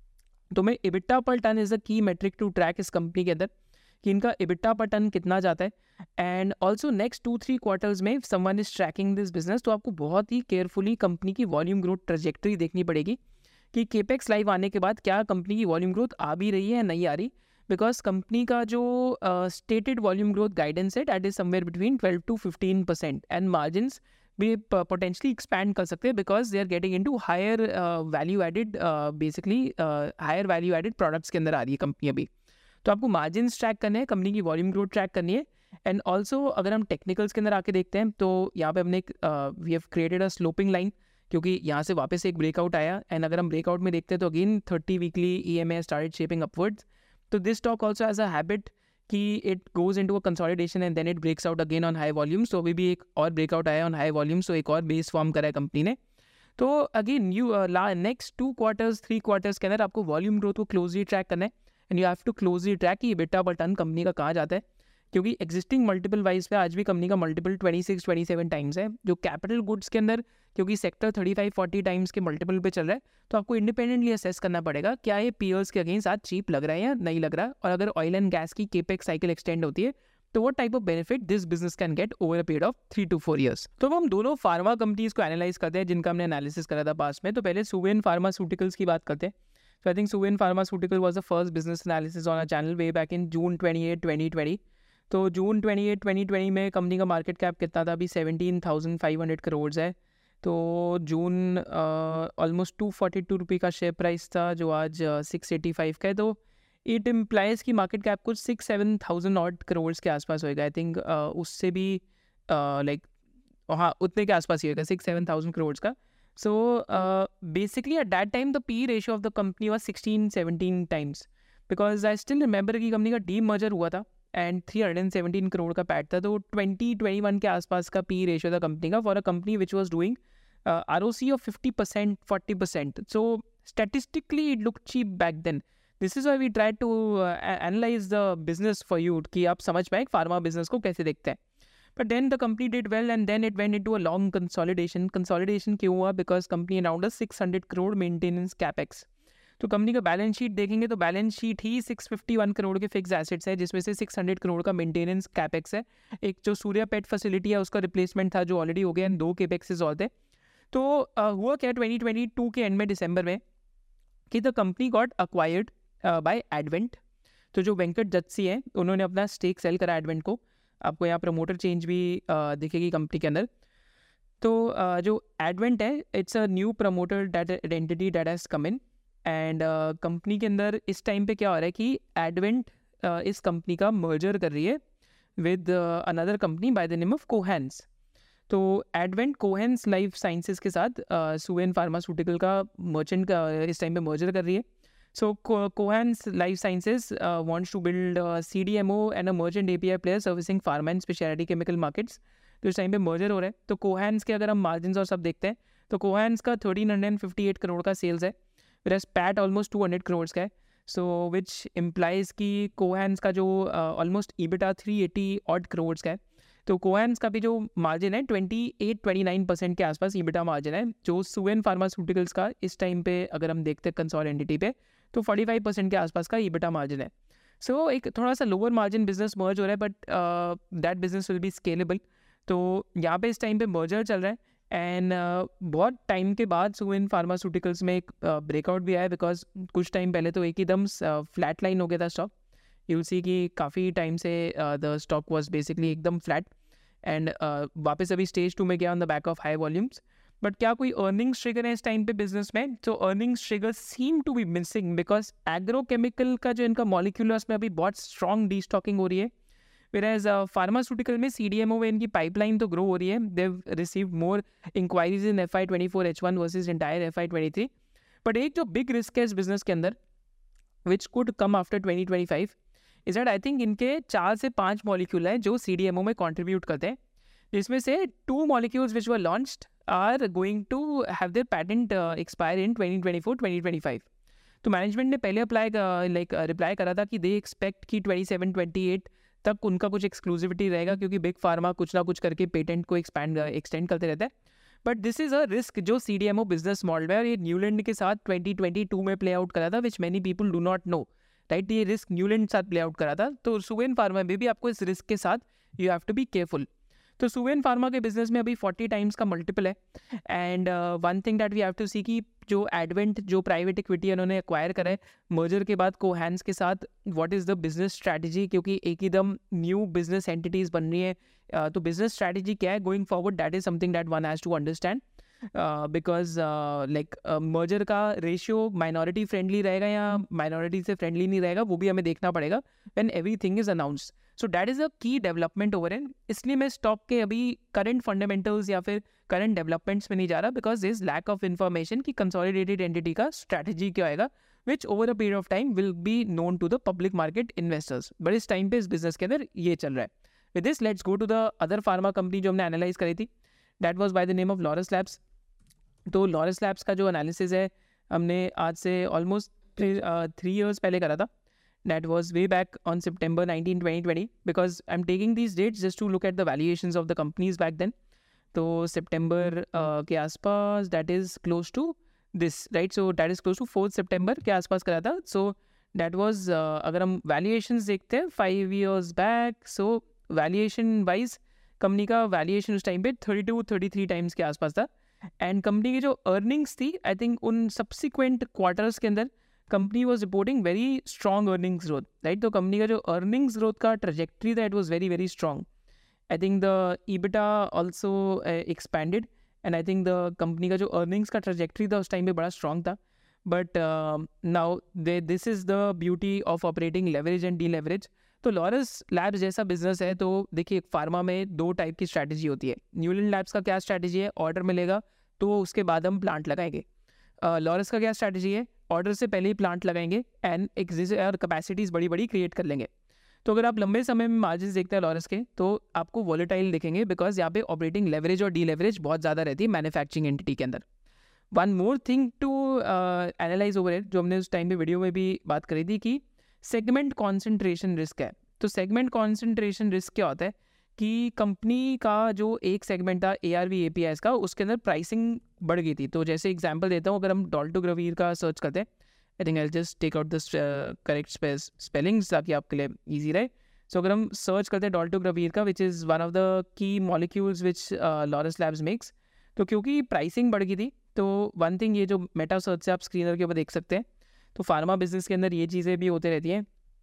तो मैं EBITDA पर ton is a key metric to track इस कंपनी के अंदर कि इनका EBITDA पर टन कितना जाता है। एंड ऑल्सो नेक्स्ट 2-3 क्वार्टर्स में someone is tracking this business, तो आपको बहुत ही केयरफुली कंपनी की वॉल्यूम ग्रोथ ट्रजेक्टरी देखनी पड़ेगी कि केपेक्स लाइव आने के बाद क्या कंपनी की वॉल्यूम ग्रोथ आ भी रही है या नहीं आ रही, बिकॉज कंपनी का जो स्टेटेड वॉल्यूम ग्रोथ गाइडेंस है that is somewhere between 12 to 15%, and margins भी पोटेंशली एक्सपैंड कर सकते हैं because they are getting into higher value added, basically higher value added products के अंदर आ रही है कंपनी अभी। तो आपको मार्जिन्स ट्रैक करने हैं, कंपनी की वॉल्यूम ग्रोथ ट्रैक करनी है। एंड ऑल्सो अगर हम टेक्निकल्स के अंदर आके देखते हैं तो यहाँ पे हमने we have created a sloping line, क्योंकि यहाँ से वापस एक ब्रेकआउट आया। एंड अगर हम ब्रेकआउट में देखते हैं तो again 30 weekly EMA started shaping upwards. तो this stock also has a habit कि it goes into a consolidation and then it breaks out again on high volumes. तो अभी भी एक और ब्रेकआउट आया ऑन हाई वॉल्यूम्स, तो एक और बेस फॉर्म करा है कंपनी ने। तो again you next 2 quarters 3 quarters के अंदर आपको वॉल्यूम ग्रोथ को क्लोजली ट्रैक करना है and you have to closely track कि EBITDA पर टन कंपनी का कहाँ जाता है, क्योंकि एग्जिस्टिंग मल्टीपल वाइज पे आज भी कंपनी का मल्टीपल 26-27 टाइम्स है। जो कैपिटल गुड्स के अंदर क्योंकि सेक्टर 35-40 टाइम्स के मल्टीपल पे चल रहा है, तो आपको इंडिपेंडेंटली असेस करना पड़ेगा क्या ये पीयर्स के अगेंस्ट आज चीप लग रहा है या नहीं लग रहा है। और अगर ऑयल एंड गैस की केपेक्स साइकिल एक्सटेंड होती है तो what type of benefit this business can get over a period of 3 to 4 years। तो हम दोनों फार्मा कंपनीज को एनालाइज करते हैं जिनका हमने एनालिसिस करा था पास में। तो पहले सुवेन फार्मास्यूटिकल्स की बात करते हैं। So I think Suven Pharmaceutical was the first business analysis on our channel way back in June 28, 2020। तो जून 28, 2020 में कंपनी का मार्केट कैप कितना था, अभी 17,500 करोड़ है। तो जून ऑलमोस्ट 242 रुपये का शेयर प्राइस था, जो आज 685 का है। तो इट इम्प्लाइज की मार्केट कैप कुछ 6-7,000 ऑड करोड़ के आसपास होएगा। आई थिंक उससे भी लाइक हाँ उतने के आसपास ही होगा, 6-7,000 करोड़ का। So basically at that time the PE ratio of the company was 16-17 times, because I still remember कि कंपनी का डीमर्जर हुआ था एंड 317 करोड़ का पैट था। तो 20-21 के आसपास का PE रेशियो था कंपनी का for a company which was doing ROC of 50%, 40%। So statistically it look cheap back then. This is why we try to analyse the business for you कि आप समझ पाए फार्मा बिजनेस को कैसे देखते हैं। But then the company did well and then it went into a long consolidation. Consolidation क्यों हुआ? Because company announced a 600 crore maintenance capex. तो कंपनी का बैलेंस शीट देखेंगे तो बैलेंस शीट ही 651 करोड़ के फिक्स एसेट्स है, जिसमें से 600 करोड़ का मेंटेनेंस कैपेक्स है। एक जो सूर्या पेट फैसिलिटी है उसका रिप्लेसमेंट था जो ऑलरेडी हो गया, एंड 2 केपेक्सेस और थे। तो हुआ क्या 2022 के एंड में दिसंबर में कि the company got acquired by Advent. तो जो वेंकट जत्सी हैं उन्होंने अपना स्टेक सेल करा एडवेंट को। आपको यहाँ प्रमोटर चेंज भी दिखेगी कंपनी के अंदर। तो जो एडवेंट है it's a new promoter that entity that has come in, and company के अंदर इस टाइम पे क्या हो रहा है कि एडवेंट इस कंपनी का मर्जर कर रही है with another company by the name of Cohance. तो एडवेंट कोहेंस लाइफ साइंसेस के साथ सुवेन फार्मास्यूटिकल का मर्चेंट का इस टाइम पे मर्जर कर रही है। So Cohance Life Sciences wants to build a CDMO and a merchant API player servicing pharma and specialty chemical markets। तो इस टाइम पे मर्जर हो रहा है। तो Cohance के अगर हम मार्जिन और सब देखते हैं तो Cohance का 1358 करोड़ का सेल्स है, whereas PAT ऑलमोस्ट 200 करोड़ का है। सो विच इम्प्लाइज कि Cohance का जो ऑलमोस्ट EBITDA 380 ऑड करोड़ का है। तो Cohance का भी जो मार्जिन है 28-29% के आसपास EBITDA मार्जिन है, जो सुवेन फार्मास्यूटिकल्स का इस टाइम पे अगर हम देखते हैं कंसोलिडेटेड एंटिटी पे तो 45% के आसपास का EBITDA मार्जिन है। सो एक थोड़ा सा लोअर मार्जिन बिजनेस मर्ज हो रहा है, but that business will be scalable. तो यहाँ पे इस टाइम पे मर्जर चल रहा है एंड बहुत टाइम के बाद सुवेन फार्मास्यूटिकल्स में एक ब्रेकआउट भी आया, बिकॉज कुछ टाइम पहले तो एक एकदम फ्लैट लाइन हो गया था स्टॉक। यू विल सी कि काफ़ी टाइम से द स्टॉक वाज बेसिकली एकदम फ्लैट एंड वापस अभी स्टेज 2 में गया on the back of high volumes. But क्या कोई अर्निंग्स ट्रिगर है इस टाइम पे बिजनेस में? तो earnings trigger seem to be missing because agrochemical का जो इनका मॉलिक्यूल है उसमें अभी बहुत स्ट्रॉन्ग डीस्टॉकिंग हो रही है, whereas फार्मास्यूटिकल में CDMO में इनकी पाइपलाइन तो ग्रो हो रही है, they receive more enquiries in FY24 H1 versus entire FY23. But एक जो बिग रिस्क है इस बिजनेस के अंदर which could come after 2025 is that I think इनके 4 से 5 मॉलिक्यूल हैं जो CDMO में कॉन्ट्रीब्यूट करते हैं, जिसमें से 2 molecules which were launched are going to have their patent expire in 2024-2025. तो मैनेजमेंट ने पहले रिप्लाई करा था कि दे एक्सपेक्ट कि 27-28 तक उनका कुछ एक्सक्लूसिविटी रहेगा, क्योंकि बिग फार्मा कुछ ना कुछ करके पेटेंट को एक्सटेंड करते रहता है. But this is a risk जो CDMO बिजनेस मॉडल है, और ये न्यूलैंड के साथ 2022 में प्ले आउट करा था, which many people do not know, right. ये रिस्क न्यूलैंड के साथ प्ले आउट करा था. तो सुवेन फार्मा में भी आपको इस रिस्क के साथ you have to be careful. तो सुवेन फार्मा के बिजनेस में अभी 40 टाइम्स का मल्टीपल है. And one thing that we have to see कि जो एडवेंट जो प्राइवेट इक्विटी उन्होंने एक्वायर करा है मर्जर के बाद कोहैंस के साथ, what is the business strategy, क्योंकि एक ही दम न्यू बिजनेस एंटिटीज़ बन रही है. तो बिजनेस स्ट्रैटेजी क्या है going forward, that is something that one has to understand, because merger का रेशियो माइनॉरिटी फ्रेंडली रहेगा या माइनॉरिटी से फ्रेंडली नहीं रहेगा, वो भी हमें देखना पड़ेगा when everything is announced. So that is a key development over in. इसलिए मैं स्टॉक के अभी करंट फंडामेंटल्स या फिर करंट डेवलपमेंट्स में नहीं जा रहा, because is lack of information कि कंसोलिडेटेड एंटिटी का स्ट्रैटेजी क्या आएगा, which over a period of time will be known to the public market investors. But इस टाइम पे इस बिजनेस के अंदर ये चल रहा है. With this let's go to the other pharma company जो हमने एनालाइज करी थी, that was by the name of Laurus Labs. तो लॉरस लैब्स का जो एनालिसिस है हमने आज से ऑलमोस्ट 3 years पहले करा था. That was way back on September 19, 2020, because I'm taking these dates just to look at the valuations of the companies back then. तो September के आसपास, that is close to this, right? So that is close to 4th September के आसपास करा था. So that was अगर हम valuations देखते हैं 5 years back, so valuation wise कंपनी का valuation उस टाइम पे 32-33 times के आसपास था. एंड कंपनी की जो अर्निंग्स थी, आई थिंक उन सब्सिक्वेंट क्वार्टर्स के अंदर company was reporting very strong earnings growth, right. तो कंपनी का जो अर्निंग्स ग्रोथ का ट्रजेक्ट्री था it was very very strong. I think the EBITDA also expanded, and I think the company का जो अर्निंग्स का ट्रजेक्ट्री था उस टाइम पे बड़ा स्ट्रॉन्ग था. But now this is the beauty of operating leverage and deleverage. तो लॉरस लैब्स जैसा बिजनेस है, तो देखिए फार्मा में 2 टाइप की स्ट्रैटेजी होती है. न्यूलैंड लैब्स का क्या स्ट्रैटेजी है, ऑर्डर मिलेगा तो उसके बाद हम प्लांट लगाएंगे. लॉरस का क्या स्ट्रैटेजी है, ऑर्डर से पहले ही प्लांट लगाएंगे एंड एग्जिस्ट और कैपेसिटीज़ बड़ी बड़ी क्रिएट कर लेंगे. तो अगर आप लंबे समय में मार्जिन देखते हैं लॉरस के, तो आपको वॉलेटाइल दिखेंगे, बिकॉज यहाँ पे ऑपरेटिंग लेवरेज और डी लेवरेज बहुत ज़्यादा रहती है मैन्युफैक्चरिंग एंटिटी के अंदर. One more thing to analyse over it, जो हमने उस टाइम पे वीडियो में भी बात करी थी कि सेगमेंट कॉन्सेंट्रेशन रिस्क है. तो सेगमेंट कॉन्सेंट्रेशन रिस्क क्या होता है कि कंपनी का जो एक सेगमेंट था ARV APIs का, उसके अंदर प्राइसिंग बढ़ गई थी. तो जैसे एग्जांपल देता हूँ, अगर हम डॉल्टोग्रावीर का सर्च करते हैं, I think I just take out the correct spellings ताकि आपके लिए ईजी रहे. सो अगर हम सर्च करते हैं डॉल्टोग्रावीर का, which is one of the key molecules which Laurus Labs makes, तो क्योंकि प्राइसिंग बढ़ गई थी, तो वन थिंग ये जो मेटा सर्च से आप स्क्रीनर के ऊपर देख सकते हैं, तो फार्मा बिजनेस के अंदर ये चीज़ें भी होती रहती हैं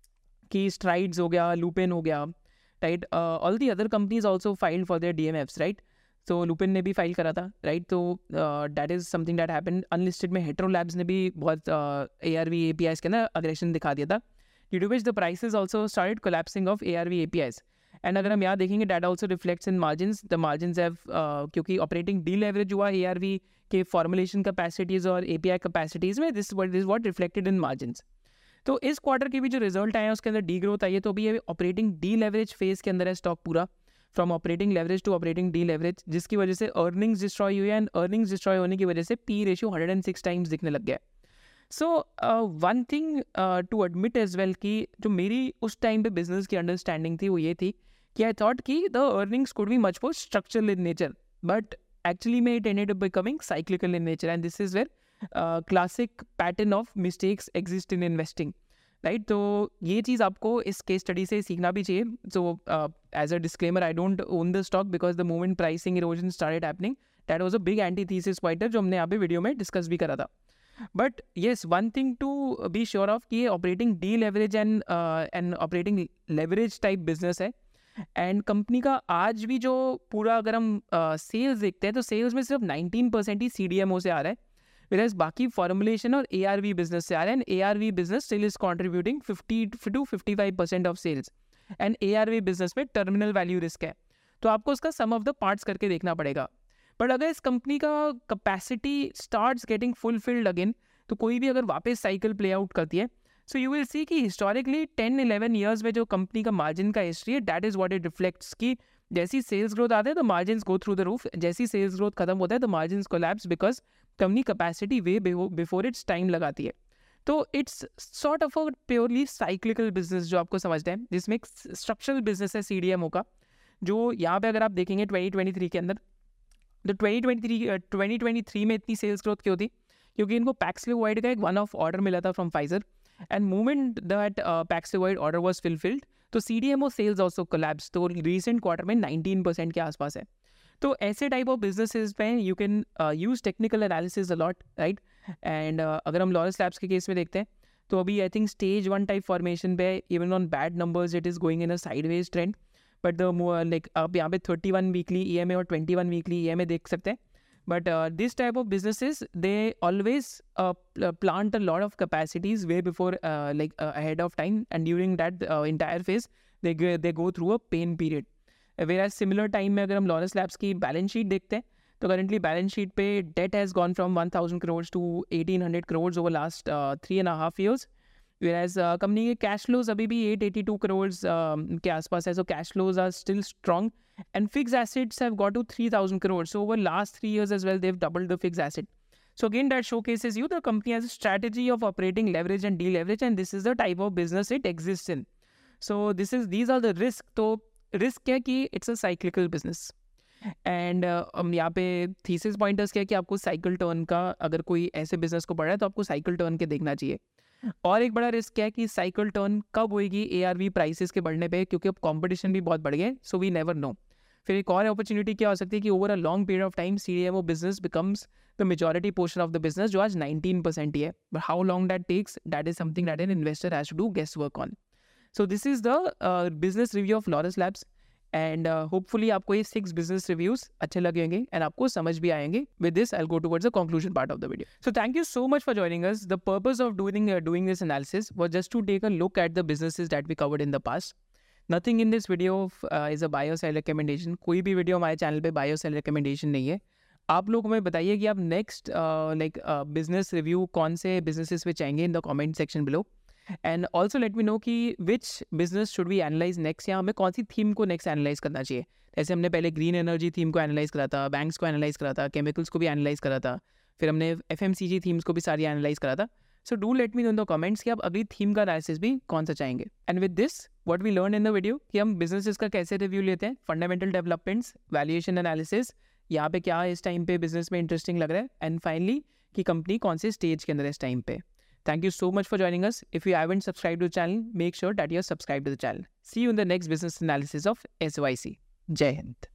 कि स्ट्राइड्स हो गया, लूपिन हो गया, right. All the other companies also filed for their DMFs, right. तो लूपिन ने भी फाइल करा था, राइट. तो that is something that happened. Unlisted में हेट्रो लैब्स ने भी बहुत ARV APIs के ना अग्रेशन दिखा दिया था, due to which the prices also started collapsing of ARV APIs. And अगर हम यहाँ देखेंगे, that also reflects in margins. The margins have, क्योंकि ऑपरेटिंग डी लेवरेज हुआ ARV के फॉर्मुलेशन कैपेसिटीज़ और API कैपेसिटीज़ में, this what reflected in margins. तो इस क्वार्टर के भी जो रिजल्ट आए हैं उसके अंदर डी ग्रोथ आई है. तो अभी ये ऑपरेटिंग डी लेवरेज फेज के अंदर है स्टॉक पूरा, from operating leverage to operating deleverage, जिसकी वजह से अर्निंग्स डिस्ट्रॉय हुई है. एंड अर्निंग्स डिस्ट्रॉय होने की वजह से P रेशियो 106 टाइम्स दिखने लग गया है. So one thing to admit as well कि जो मेरी उस टाइम पे बिजनेस की अंडरस्टैंडिंग थी वो ये थी कि आई थॉट कि the earnings could be much more structural in nature, but actually में it ended up becoming cyclical in nature. And this is where classic pattern of mistakes exist in investing, right. तो ये चीज़ आपको इस केस स्टडी से सीखना भी चाहिए. So as a disclaimer, I don't own the stock, because the moment pricing erosion started happening, that was a big antithesis pointer जो हमने यहाँ पे वीडियो में डिस्कस भी करा था. But yes, one thing to be sure of कि ये operating deleverage and operating leverage type business है. एंड कंपनी का आज भी जो पूरा अगर हम सेल्स देखते हैं तो सेल्स में सिर्फ 19% ही CDMO से आ रहा है, whereas बाकी फॉर्मुलेशन और ARV बिजनेस से आ रहा है, and ARV business still is contributing 50 to 55% of sales, and ARV business में टर्मिनल वैल्यू रिस्क है, तो आपको उसका सम ऑफ द पार्ट्स करके देखना पड़ेगा। बट अगर इस कंपनी का capacity starts getting fulfilled again, तो कोई भी अगर वापस साइकिल प्ले आउट करती है, सो यू विल सी कि हिस्टोरिकली 10-11 ईयर्स में जो कंपनी का मार्जिन का हिस्ट्री है, that is what it reflects कि जैसी सेल्स ग्रोथ आते हैं तो margin go through the roof, जैसी सेल्स ग्रोथ खत्म होता है तो margin collapse, because company capacity way before its time लगाती है। तो it's sort of a purely cyclical business जो आपको समझते हैं, जिसमें एक स्ट्रक्चरल बिजनेस है CDMO का, जो यहाँ पे अगर आप देखेंगे 2023 के अंदर, तो 2023 में इतनी सेल्स ग्रोथ क्यों थी? क्योंकि इनको पैक्सलिवाइड का एक वन ऑफ ऑर्डर मिला था from Pfizer, and moment that Paxlovid order was fulfilled, तो CDMO सेल्स ऑल्सो कोलैप्स, तो रिसेंट क्वार्टर में 19% के आसपास है। तो ऐसे टाइप ऑफ बिजनेसेस पे you can use technical analysis a lot, right? And अगर हम लॉरेंस लैब्स के केस में देखते हैं, तो अभी I think stage 1 type formation पे, even on bad numbers it is going in a sideways trend, but like आप यहाँ पे 31 वीकली EMA और 21 वीकली EMA देख सकते हैं। But this type of businesses they always plant a lot of capacities way before ahead of time, and during that entire phase they go through a pain period. Whereas similar time में अगर हम लॉरेंस लैब्स की बैलेंस शीट देखते हैं, तो करेंटली बैलेंस शीट पे debt has gone from 1000 crores to 1800 crores over last 3.5 years, whereas कंपनी के कैश फ्लोज अभी भी 882 crores के आसपास है, so cash flows are still strong, and fixed assets have got to 3000 crores, so over last 3 years as well they've doubled the fixed asset. So again that showcases you the company has a strategy of operating leverage and deleverage, and this is the type of business it exists in. So these are the risk. तो रिस्क क्या कि it's a cyclical business, and यहाँ पे थीसिस पॉइंटर्स क्या है कि आपको साइकिल टर्न का, अगर कोई ऐसे बिजनेस को पढ़ा है तो आपको साइकिल टर्न के देखना चाहिए। और एक बड़ा रिस्क क्या है कि साइकिल टर्न कब होएगी ARV प्राइसेस के बढ़ने पे, क्योंकि अब कंपटीशन भी बहुत बढ़ गया, सो वी नेवर नो। फिर एक और अपॉर्चुनिटी क्या हो सकती है कि over a long period of time CDMO business becomes the majority portion of the business, जो आज 19% ही है, but how long that takes, that is something that an investor has to do guess work on. So this is the business review of Laurus Labs, and hopefully आपको ये 6 बिजनेस रिव्यूज अच्छे लगे होंगे एंड आपको समझ भी आएंगे। With this I will go towards the conclusion part of the video. So thank you so much for joining us. The purpose of doing this analysis was just to take a look at the businesses that we covered in the past. Nothing in this video is a buy or sell recommendation. कोई भी वीडियो हमारे चैनल पे buy or sell recommendation नहीं है। आप लोग हमें बताइए कि आप नेक्स्ट बिजनेस रिव्यू कौन से बिजनेसेस पे चाहेंगे in the comment section below, and also let me know कि which business should we analyze next, या हमें कौन सी थीम को नेक्स्ट एनालाइज करना चाहिए। जैसे हमने पहले ग्रीन एनर्जी थीम को एनालाइज करा था, बैंक्स को एनालाइज करा था, केमिकल्स को भी एनालाइज करा था, फिर हमने FMCG थीम्स को भी सारी एनालाइज करा था। So do let me know in the comments कि आप अगली थीम का एनालिसिस भी कौन सा चाहेंगे। And with this what we learn in the video कि हम बिजनेसेस का कैसे रिव्यू लेते हैं, फंडामेंटल डेवलपमेंट्स, वैल्यूएशन एनालिसिस, यहाँ पे क्या इस टाइम पे बिजनेस में इंटरेस्टिंग लग रहा है, एंड फाइनली कि कंपनी कौन से स्टेज के अंदर है इस टाइम पे। Thank you so much for joining us. If you haven't subscribed to the channel, make sure that you're subscribed to the channel. See you in the next business analysis of SYC. Jai Hind.